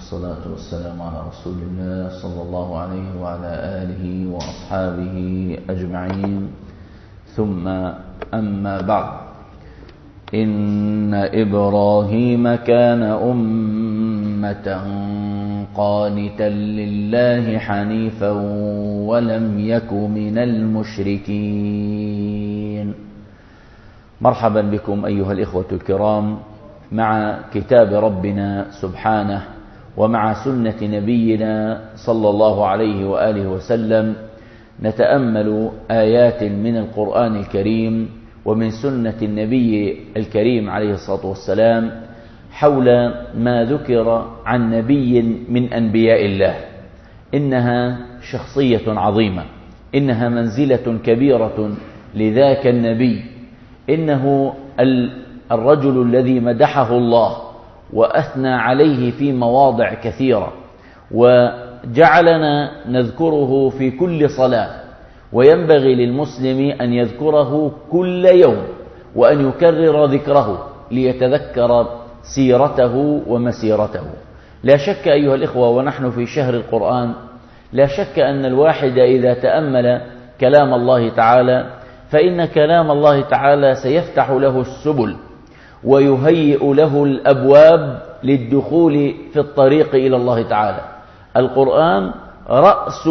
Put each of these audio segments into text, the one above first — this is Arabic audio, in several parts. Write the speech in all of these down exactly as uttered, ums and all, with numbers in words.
والصلاة والسلام على رسول الله صلى الله عليه وعلى آله وأصحابه أجمعين، ثم أما بعد. إن إبراهيم كان أمة قانتا لله حنيفا ولم يك من المشركين. مرحبا بكم أيها الإخوة الكرام مع كتاب ربنا سبحانه ومع سنة نبينا صلى الله عليه وآله وسلم، نتأمل آيات من القرآن الكريم ومن سنة النبي الكريم عليه الصلاة والسلام حول ما ذكر عن نبي من أنبياء الله. إنها شخصية عظيمة، إنها منزلة كبيرة لذاك النبي، إنه الرجل الذي مدحه الله وأثنى عليه في مواضع كثيرة وجعلنا نذكره في كل صلاة، وينبغي للمسلم أن يذكره كل يوم وأن يكرر ذكره ليتذكر سيرته ومسيرته. لا شك أيها الإخوة ونحن في شهر القرآن، لا شك أن الواحد إذا تأمل كلام الله تعالى فإن كلام الله تعالى سيفتح له السبل ويهيئ له الأبواب للدخول في الطريق إلى الله تعالى. القرآن رأس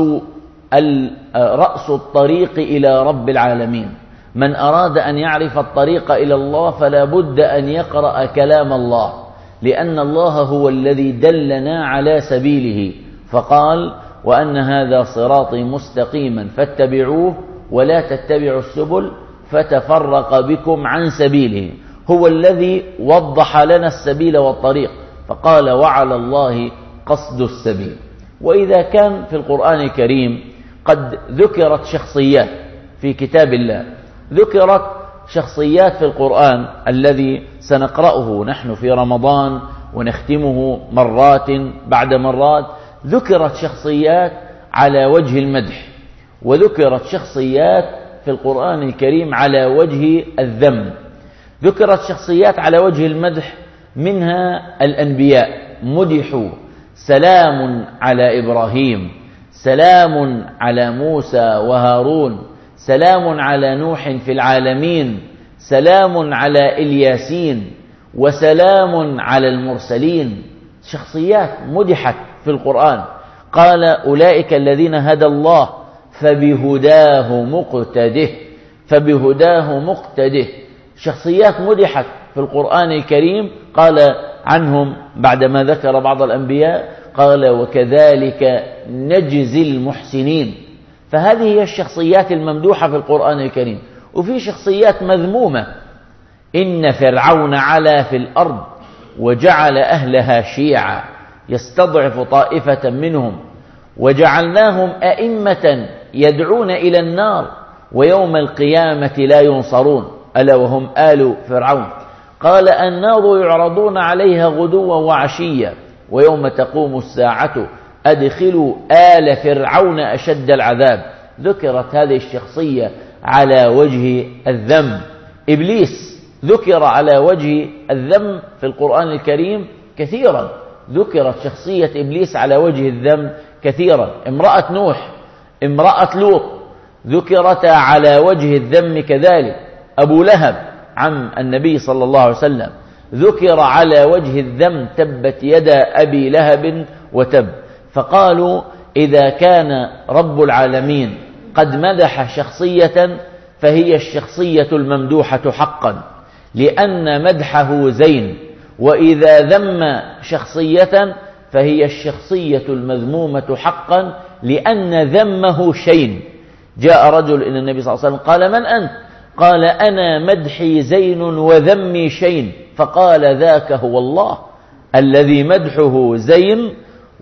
رأس الطريق إلى رب العالمين. من أراد أن يعرف الطريق إلى الله فلا بد أن يقرأ كلام الله، لأن الله هو الذي دلنا على سبيله، فقال: وأن هذا صراطي مستقيما فاتبعوه ولا تتبعوا السبل فتفرق بكم عن سبيله. هو الذي وضح لنا السبيل والطريق، فقال: وعلى الله قصد السبيل. وإذا كان في القرآن الكريم قد ذكرت شخصيات في كتاب الله، ذكرت شخصيات في القرآن الذي سنقرأه نحن في رمضان ونختمه مرات بعد مرات، ذكرت شخصيات على وجه المدح، وذكرت شخصيات في القرآن الكريم على وجه الذم. ذكرت شخصيات على وجه المدح، منها الأنبياء مدحوا: سلام على إبراهيم، سلام على موسى وهارون، سلام على نوح في العالمين، سلام على الياسين، وسلام على المرسلين. شخصيات مدحت في القرآن. قال: أولئك الذين هدى الله فبهداه مقتده، فبهداه مقتده. شخصيات مدحت في القرآن الكريم، قال عنهم بعدما ذكر بعض الأنبياء، قال: وكذلك نجزي المحسنين. فهذه هي الشخصيات الممدوحة في القرآن الكريم. وفي شخصيات مذمومة: إن فرعون علا في الأرض وجعل أهلها شيعا يستضعف طائفة منهم وجعلناهم أئمة يدعون إلى النار ويوم القيامة لا ينصرون ألا وهم آل فرعون. قال: النار يعرضون عليها غدوا وعشيا ويوم تقوم الساعة أدخلوا آل فرعون أشد العذاب. ذكرت هذه الشخصية على وجه الذم. إبليس ذكر على وجه الذم في القرآن الكريم كثيرا، ذكرت شخصية إبليس على وجه الذم كثيرا. امرأة نوح، امرأة لوط ذكرتا على وجه الذم كذلك. أبو لهب عم النبي صلى الله عليه وسلم ذكر على وجه الذم: تبت يدا أبي لهب وتب. فقالوا: إذا كان رب العالمين قد مدح شخصية فهي الشخصية الممدوحة حقا، لأن مدحه زين، وإذا ذم شخصية فهي الشخصية المذمومة حقا، لأن ذمه شين. جاء رجل إلى النبي صلى الله عليه وسلم قال: من أنت؟ قال: أنا مدحي زين وذمي شين. فقال: ذاك هو الله الذي مدحه زين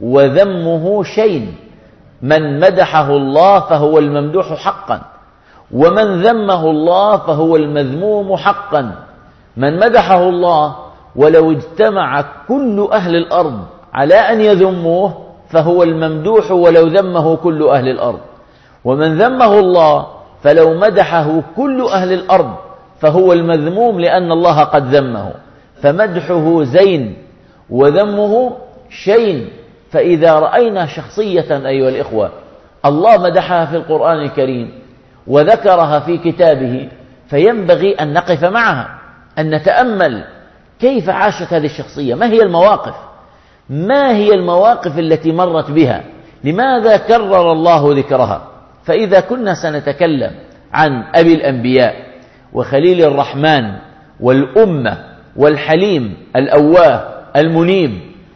وذمه شين. من مدحه الله فهو الممدوح حقا، ومن ذمه الله فهو المذموم حقا. من مدحه الله ولو اجتمع كل أهل الأرض على أن يذموه فهو الممدوح ولو ذمه كل أهل الأرض، ومن ذمه الله فلو مدحه كل أهل الأرض فهو المذموم لأن الله قد ذمه. فمدحه زين وذمه شين، فإذا رأينا شخصية أيها الإخوة الله مدحها في القرآن الكريم وذكرها في كتابه، فينبغي أن نقف معها، أن نتأمل كيف عاشت هذه الشخصية، ما هي المواقف ما هي المواقف التي مرت بها، لماذا كرر الله ذكرها. فإذا كنا سنتكلم عن أبي الأنبياء وخليل الرحمن والأمة والحليم الأواه المنيب،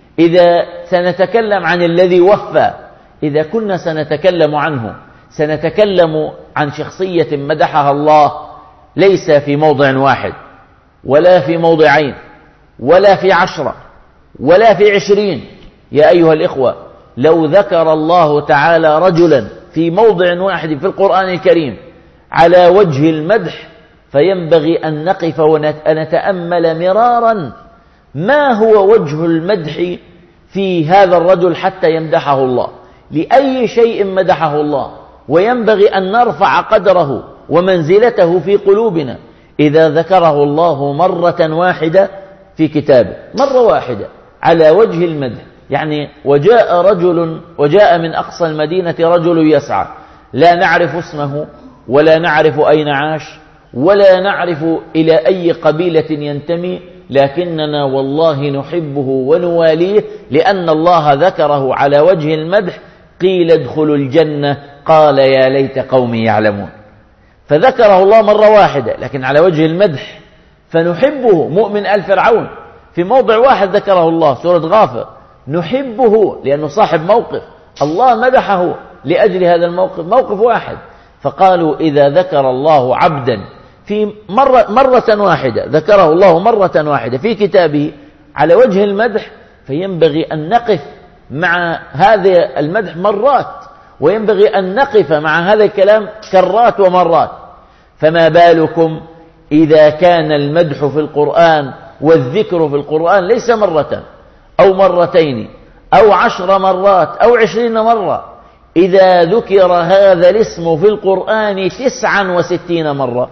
إذا سنتكلم عن الذي وفى، إذا كنا سنتكلم عنه سنتكلم عن شخصية مدحها الله ليس في موضع واحد ولا في موضعين ولا في عشرة ولا في عشرين. يا أيها الإخوة، لو ذكر الله تعالى رجلا في موضع واحد في القرآن الكريم على وجه المدح فينبغي أن نقف ونتأمل مرارا ما هو وجه المدح في هذا الرجل حتى يمدحه الله، لأي شيء مدحه الله، وينبغي أن نرفع قدره ومنزلته في قلوبنا. إذا ذكره الله مرة واحدة في كتابه، مرة واحدة على وجه المدح، يعني وجاء رجل وجاء من أقصى المدينة رجل يسعى، لا نعرف اسمه ولا نعرف أين عاش ولا نعرف إلى أي قبيلة ينتمي، لكننا والله نحبه ونواليه لأن الله ذكره على وجه المدح. قيل ادخلوا الجنة قال يا ليت قومي يعلمون. فذكره الله مرة واحدة لكن على وجه المدح، فنحبه. مؤمن آل فرعون في موضع واحد ذكره الله، سورة غافر، نحبه لأنه صاحب موقف، الله مدحه لأجل هذا الموقف، موقف واحد. فقالوا إذا ذكر الله عبدا في مرة, مرة واحدة، ذكره الله مرة واحدة في كتابه على وجه المدح، فينبغي أن نقف مع هذا المدح مرات، وينبغي أن نقف مع هذا الكلام كرات ومرات. فما بالكم إذا كان المدح في القرآن والذكر في القرآن ليس مرة أو مرتين أو عشر مرات أو عشرين مرة، إذا ذكر هذا الاسم في القرآن تسعا وستين مرة،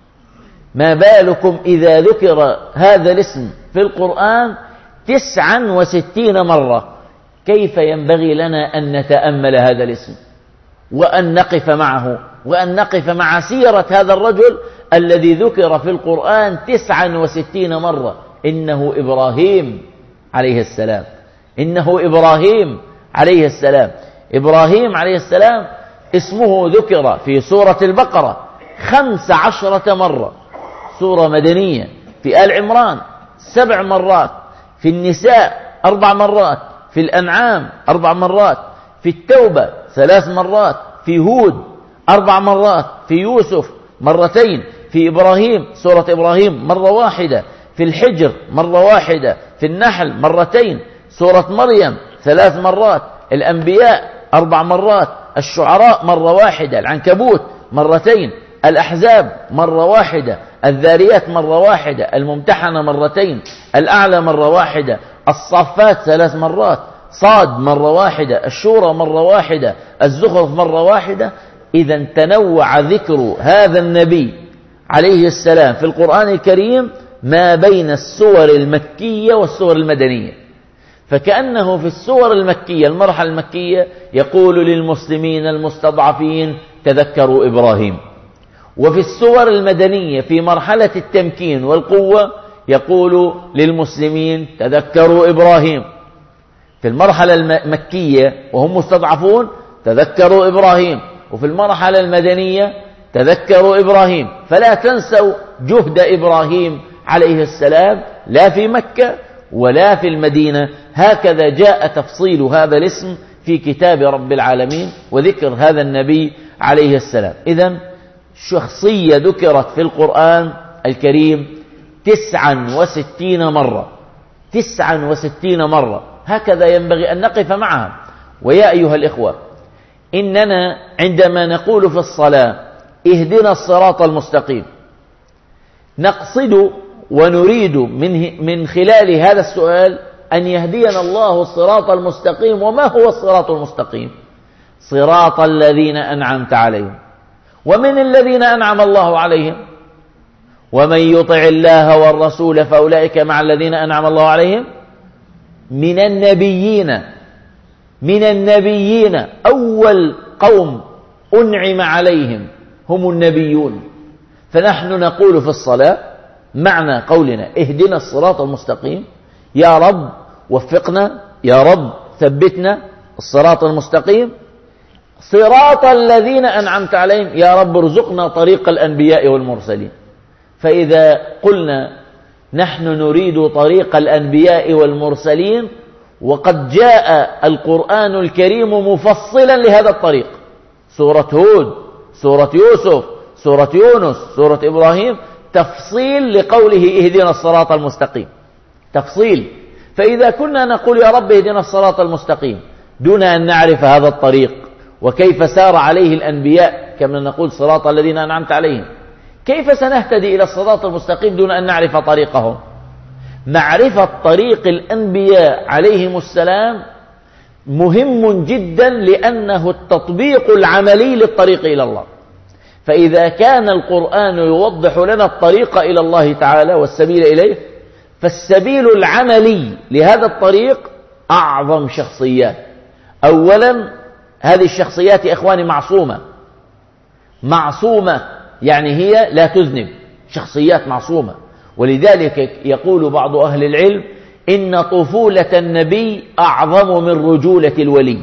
ما بالكم إذا ذكر هذا الاسم في القرآن تسعا وستين مرة؟ كيف ينبغي لنا أن نتأمل هذا الاسم وأن نقف معه وأن نقف مع سيرة هذا الرجل الذي ذكر في القرآن تسعا وستين مرة. إنه إبراهيم عليه السلام، إنه إبراهيم عليه السلام. إبراهيم عليه السلام اسمه ذكر في سورة البقرة خمس عشرة مرة، سورة مدنية. في آل عمران سبع مرات، في النساء أربع مرات، في الأنعام أربع مرات، في التوبة ثلاث مرات، في هود أربع مرات، في يوسف مرتين، في إبراهيم سورة إبراهيم مرة واحدة، في الحجر مرة واحدة، في النحل مرتين، سورة مريم ثلاث مرات، الأنبياء أربع مرات، الشعراء مرة واحدة، العنكبوت مرتين، الأحزاب مرة واحدة، الذاريات مرة واحدة، الممتحنة مرتين، الأعلى مرة واحدة، الصافات ثلاث مرات، صاد مرة واحدة، الشورى مرة واحدة، الزخرف مرة واحدة. إذا تنوع ذكر هذا النبي عليه السلام في القرآن الكريم ما بين السور المكية والسور المدنية. فكأنه في السور المكية المرحلة المكية يقول للمسلمين المستضعفين تذكروا إبراهيم، وفي السور المدنية في مرحلة التمكين والقوة يقول للمسلمين تذكروا إبراهيم. في المرحلة المكية وهم مستضعفون تذكروا إبراهيم، وفي المرحلة المدنية تذكروا إبراهيم. فلا تنسوا جهد إبراهيم عليه السلام لا في مكة ولا في المدينة. هكذا جاء تفصيل هذا الاسم في كتاب رب العالمين وذكر هذا النبي عليه السلام. إذن شخصية ذكرت في القرآن الكريم تسعا وستين مرة، تسعا وستين مرة، هكذا ينبغي أن نقف معها. ويا أيها الإخوة، إننا عندما نقول في الصلاة اهدنا الصراط المستقيم نقصد ونريد من من خلال هذا السؤال أن يهدينا الله الصراط المستقيم. وما هو الصراط المستقيم؟ صراط الذين أنعمت عليهم. ومن الذين أنعم الله عليهم؟ ومن يطع الله والرسول فأولئك مع الذين أنعم الله عليهم من النبيين من النبيين أول قوم أنعم عليهم هم النبيون. فنحن نقول في الصلاة معنى قولنا اهدنا الصراط المستقيم، يا رب وفقنا، يا رب ثبتنا الصراط المستقيم، صراط الذين أنعمت عليهم، يا رب ارزقنا طريق الأنبياء والمرسلين. فإذا قلنا نحن نريد طريق الأنبياء والمرسلين، وقد جاء القرآن الكريم مفصلا لهذا الطريق، سورة هود، سورة يوسف، سورة يونس، سورة إبراهيم، تفصيل لقوله اهدنا الصراط المستقيم، تفصيل. فإذا كنا نقول يا رب اهدنا الصراط المستقيم دون أن نعرف هذا الطريق وكيف سار عليه الأنبياء، كما نقول صراط الذين أنعمت عليهم، كيف سنهتدي إلى الصراط المستقيم دون أن نعرف طريقهم؟ معرفة طريق الأنبياء عليهم السلام مهم جدا، لأنه التطبيق العملي للطريق إلى الله. فإذا كان القرآن يوضح لنا الطريق إلى الله تعالى والسبيل إليه، فالسبيل العملي لهذا الطريق أعظم شخصيات. أولا هذه الشخصيات يا إخواني معصومة، معصومة يعني هي لا تذنب، شخصيات معصومة. ولذلك يقول بعض أهل العلم إن طفولة النبي أعظم من رجولة الولي،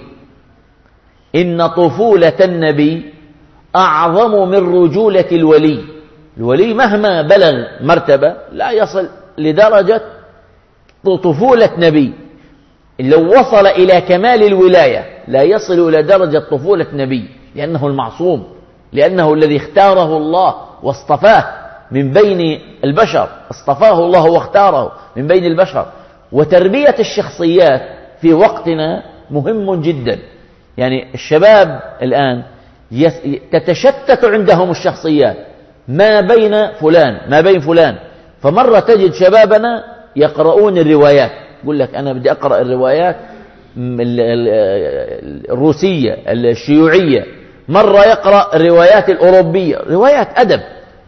إن طفولة النبي أعظم من رجولة الولي. الولي مهما بلغ مرتبة لا يصل لدرجة طفولة نبي، لو وصل إلى كمال الولاية لا يصل إلى درجة طفولة نبي، لأنه المعصوم، لأنه الذي اختاره الله واصطفاه من بين البشر، اصطفاه الله واختاره من بين البشر. وتربية الشخصيات في وقتنا مهم جدا. يعني الشباب الآن تتشتت عندهم الشخصيات ما بين فلان ما بين فلان. فمرة تجد شبابنا يقرؤون الروايات، يقول لك أنا بدي أقرأ الروايات الروسية الشيوعية، مرة يقرأ الروايات الأوروبية، روايات أدب.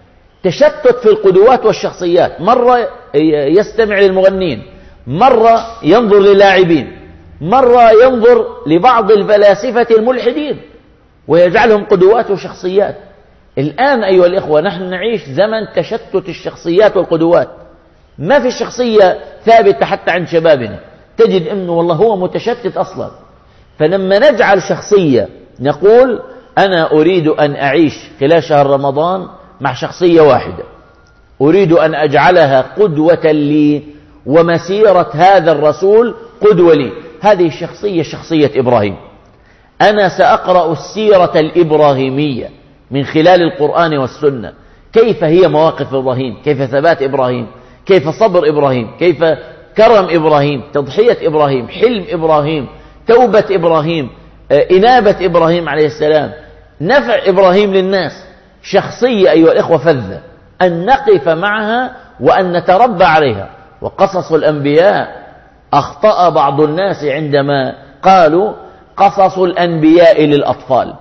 تشتت في القدوات والشخصيات، مرة يستمع للمغنين، مرة ينظر للاعبين، مرة ينظر لبعض الفلاسفة الملحدين ويجعلهم قدوات وشخصيات. الآن أيها الإخوة نحن نعيش زمن تشتت الشخصيات والقدوات، ما في شخصية ثابتة حتى عند شبابنا، تجد أنه والله هو متشتت أصلا. فلما نجعل شخصية نقول أنا أريد أن أعيش خلال شهر رمضان مع شخصية واحدة، أريد أن أجعلها قدوة لي ومسيرة هذا الرسول قدوة لي. هذه الشخصية شخصية إبراهيم. أنا سأقرأ السيرة الإبراهيمية من خلال القرآن والسنة، كيف هي مواقف إبراهيم، كيف ثبات إبراهيم، كيف صبر إبراهيم، كيف كرم إبراهيم، تضحية إبراهيم، حلم إبراهيم، توبة إبراهيم، إنابة إبراهيم عليه السلام، نفع إبراهيم للناس. شخصية أيها الإخوة فذة، أن نقف معها وأن نتربى عليها. وقصص الأنبياء أخطأ بعض الناس عندما قالوا قصص الأنبياء للأطفال،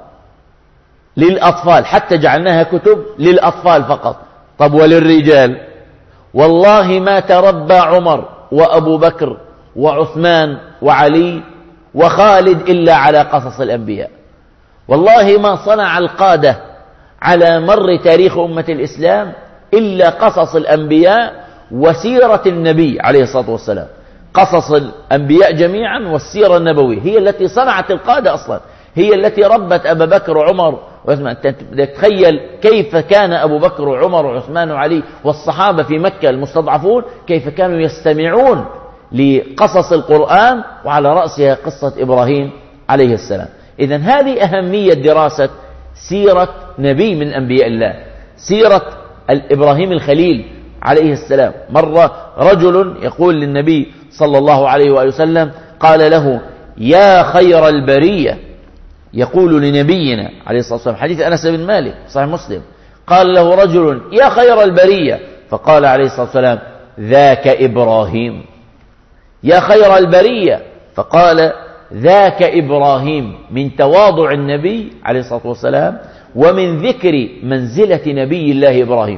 للأطفال، حتى جعلناها كتب للأطفال فقط. طب وللرجال؟ والله ما تربى عمر وأبو بكر وعثمان وعلي وخالد إلا على قصص الأنبياء. والله ما صنع القادة على مر تاريخ أمة الإسلام إلا قصص الأنبياء وسيرة النبي عليه الصلاة والسلام. قصص الأنبياء جميعا والسيرة النبوية هي التي صنعت القادة أصلا، هي التي ربت أبا بكر وعمر وعثمان. تخيل كيف كان أبو بكر وعمر وعثمان وعلي والصحابة في مكة المستضعفون، كيف كانوا يستمعون لقصص القرآن، وعلى رأسها قصة إبراهيم عليه السلام. إذن هذه أهمية دراسة سيرة نبي من أنبياء الله، سيرة إبراهيم الخليل عليه السلام. مرة رجل يقول للنبي صلى الله عليه وآله وسلم، قال له يا خير البرية، يقول لنبينا عليه الصلاة والسلام، حديث أنس بن مالك صحيح مسلم، قال له رجل يا خير البرية، فقال عليه الصلاة والسلام ذاك إبراهيم. يا خير البرية، فقال ذاك إبراهيم، من تواضع النبي عليه الصلاة والسلام ومن ذكر منزلة نبي الله إبراهيم.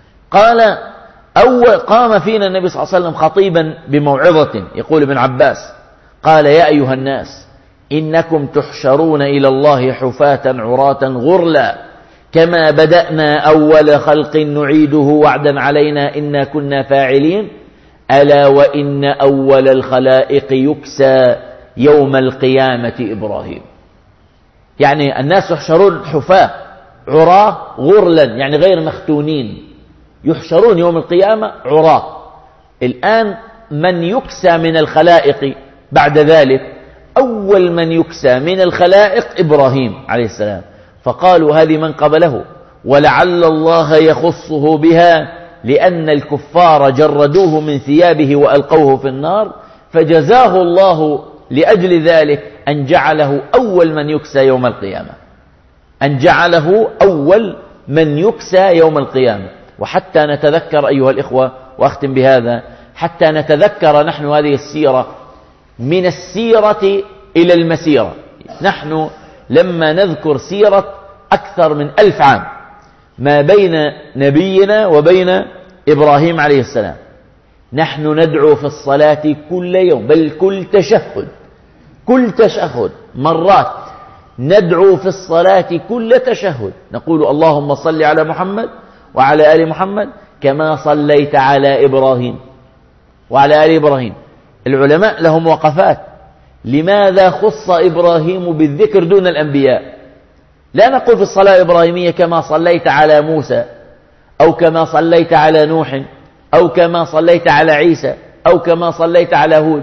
قال أول قام فينا النبي صلى الله عليه وسلم خطيبا بموعظة، يقول ابن عباس، قال يا أيها الناس إنكم تحشرون إلى الله حفاة عراة غرلا كما بدأنا أول خلق نعيده وعدا علينا إنا كنا فاعلين ألا وإن أول الخلائق يكسى يوم القيامة إبراهيم. يعني الناس يحشرون حفاة عراة غرلا، يعني غير مختونين، يحشرون يوم القيامة عراة. الآن من يكسى من الخلائق بعد ذلك، أول من يكسى من الخلائق إبراهيم عليه السلام. فقالوا هذه من قبله، ولعل الله يخصه بها لأن الكفار جردوه من ثيابه وألقوه في النار، فجزاه الله لأجل ذلك أن جعله أول من يكسى يوم القيامة، أن جعله أول من يكسى يوم القيامة. وحتى نتذكر أيها الإخوة، وأختم بهذا، حتى نتذكر نحن هذه السيرة من السيرة إلى المسيرة. نحن لما نذكر سيرة أكثر من ألف عام ما بين نبينا وبين إبراهيم عليه السلام، نحن ندعو في الصلاة كل يوم، بل كل تشهد كل تشهد مرات ندعو في الصلاة كل تشهد نقول اللهم صل على محمد وعلى آل محمد كما صليت على إبراهيم وعلى آل إبراهيم. العلماء لهم وقفات، لماذا خص إبراهيم بالذكر دون الأنبياء؟ لا نقول في الصلاة الإبراهيمية كما صليت على موسى أو كما صليت على نوح أو كما صليت على عيسى أو كما صليت على هود.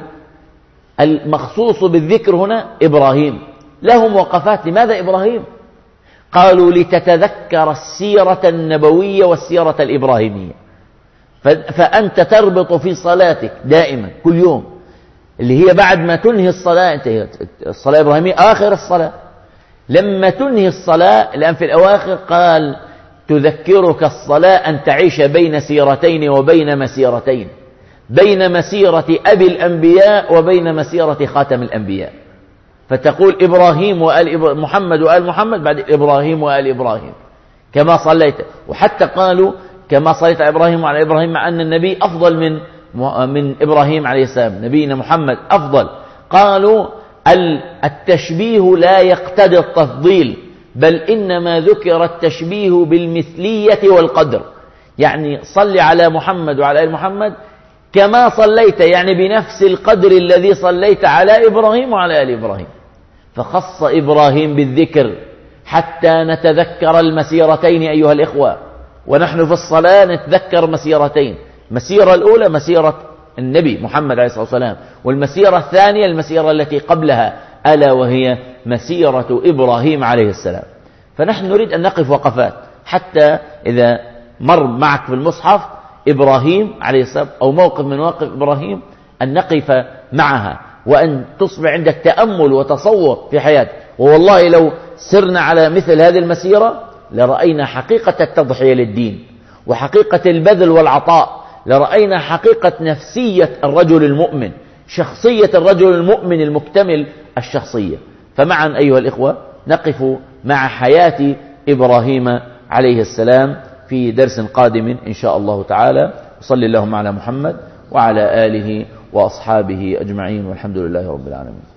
المخصوص بالذكر هنا إبراهيم. لهم وقفات، لماذا إبراهيم؟ قالوا لتتذكر السيرة النبوية والسيرة الإبراهيمية. فأنت تربط في صلاتك دائما كل يوم، اللي هي بعد ما تنهي الصلاة، الصلاة الإبراهيمية آخر الصلاة، لما تنهي الصلاة، لأن في الأواخر قال تذكرك الصلاة أن تعيش بين سيرتين وبين مسيرتين، بين مسيرة أبي الأنبياء وبين مسيرة خاتم الأنبياء. فتقول إبراهيم وآل محمد وآل محمد، بعد إبراهيم وآل إبراهيم كما صليت. وحتى قالوا كما صليت على إبراهيم وعلى إبراهيم، مع أن النبي أفضل من من إبراهيم عليه السلام، نبينا محمد أفضل. قالوا التشبيه لا يقتضي التفضيل، بل إنما ذكر التشبيه بالمثلية والقدر. يعني صل على محمد وعلى آل محمد كما صليت، يعني بنفس القدر الذي صليت على إبراهيم وعلى آل إبراهيم. فخص إبراهيم بالذكر حتى نتذكر المسيرتين أيها الإخوة. ونحن في الصلاة نتذكر مسيرتين، مسيرة الأولى مسيرة النبي محمد عليه الصلاة والسلام، والمسيرة الثانية المسيرة التي قبلها، ألا وهي مسيرة إبراهيم عليه السلام. فنحن نريد أن نقف وقفات، حتى إذا مر معك في المصحف إبراهيم عليه السلام أو موقف من مواقف إبراهيم أن نقف معها، وأن تصبح عندك تأمل وتصور في حياتك. ووالله لو سرنا على مثل هذه المسيرة لرأينا حقيقة التضحية للدين، وحقيقة البذل والعطاء، لرأينا حقيقة نفسية الرجل المؤمن، شخصية الرجل المؤمن المكتمل الشخصية. فمعا أيها الإخوة نقف مع حياة إبراهيم عليه السلام في درس قادم إن شاء الله تعالى. وصلى اللهم على محمد وعلى آله وأصحابه أجمعين، والحمد لله رب العالمين.